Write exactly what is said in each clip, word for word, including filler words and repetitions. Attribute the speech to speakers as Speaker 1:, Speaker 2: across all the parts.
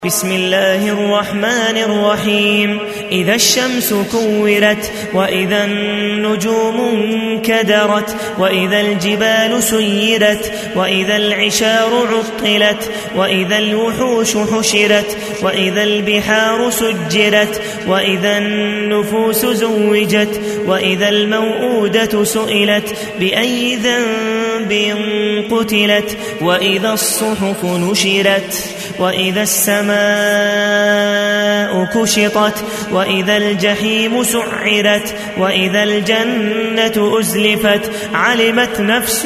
Speaker 1: بسم الله الرحمن الرحيم إذا الشمس كورت وإذا النجوم انكدرت وإذا الجبال سيرت وإذا العشار عطلت وإذا الوحوش حشرت وإذا البحار سجرت وإذا النفوس زوجت وإذا الموءودة سئلت بأي ذنب قتلت وإذا الصحف نشرت وإذا السماء كشطت وإذا الجحيم سعرت وإذا الجنة أزلفت علمت نفس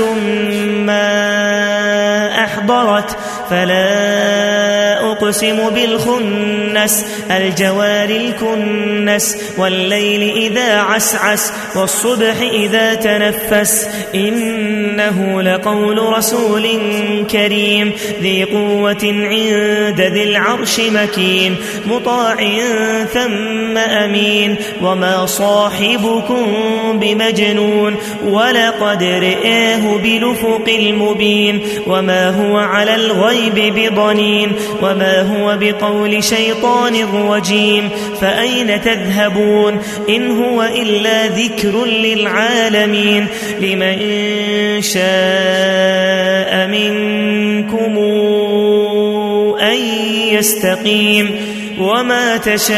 Speaker 1: ما أحضرت فلا أقسم بالخنس الجوار الكنس والليل إذا عسعس والصبح إذا تنفس إنه لقول رسول كريم ذي قوة عند ذي العرش مكين مطاع ثم أمين وما صاحبكم بمجنون ولقد رآه بالأفق المبين وما هو على الغيب بضنين وما هو بقول شيطان رجيم فأين تذهبون إن هو إلا ذكر للعالمين لمن شاء منكم أن يستقيم وما تشاءون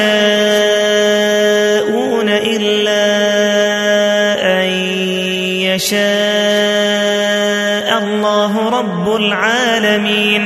Speaker 1: إلا أن يشاء الله رب العالمين.